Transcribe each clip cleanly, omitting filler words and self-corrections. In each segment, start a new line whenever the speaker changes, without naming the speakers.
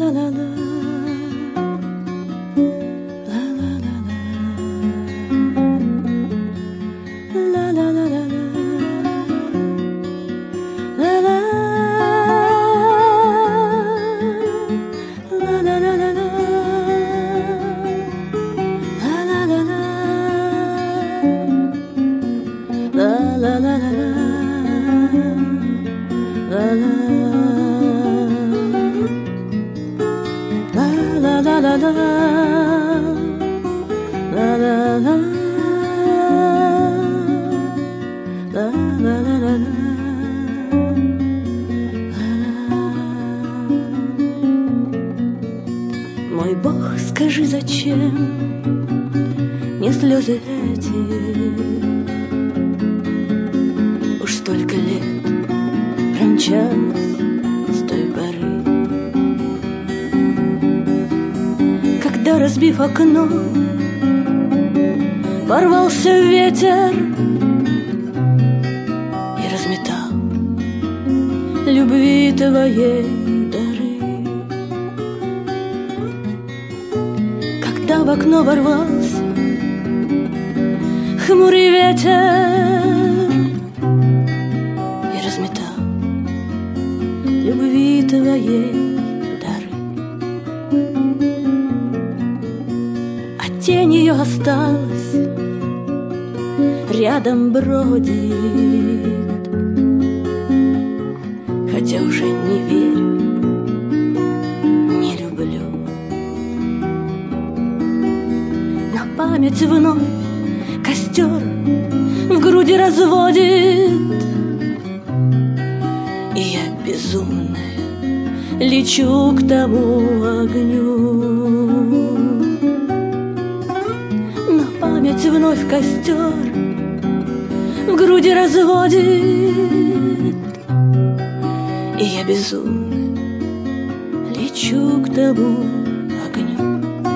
Мой Бог, скажи, зачем мне слезы эти? Уж столько лет промчалось с той поры, когда, разбив окно, ворвался ветер и разметал любви твоей дары. Когда в окно ворвался хмурый ветер и разметал любви твоей дары, а тень ее осталась, рядом бродит, хотя уже не верю, не люблю. На память вновь костер в груди разводит, и я безумная лечу к тому огню. На память вновь костер в груди разводит, и я безумно лечу к тому огню.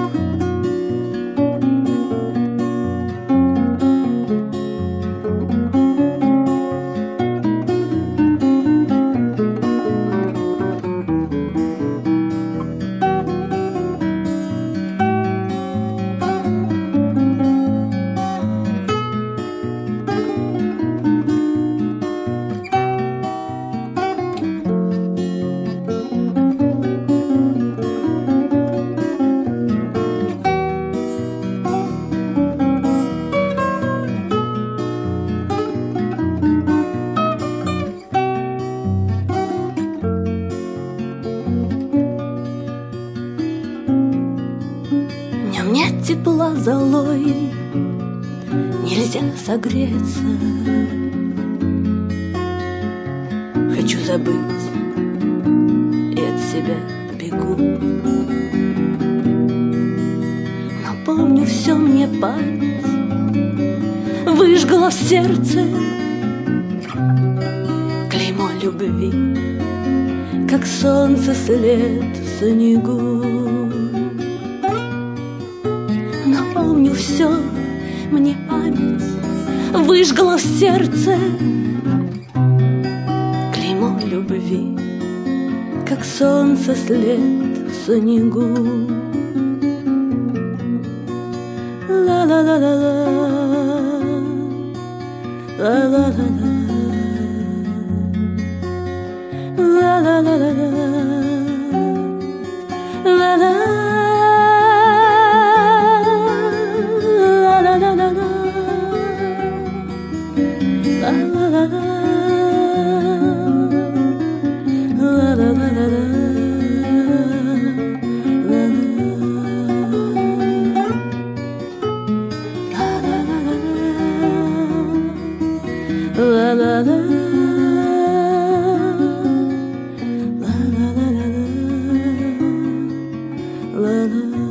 Нет тепла золой, нельзя согреться. Хочу забыть и от себя бегу, но помню все, мне память выжгла в сердце клеймо любви, как солнце след в снегу. Помню все, мне память выжгла в сердце клеймо любви, как солнце след в снегу. Ла-ла-ла-ла-ла, ла-ла-ла-ла, ла-ла-ла-ла-ла, ла-ла. La la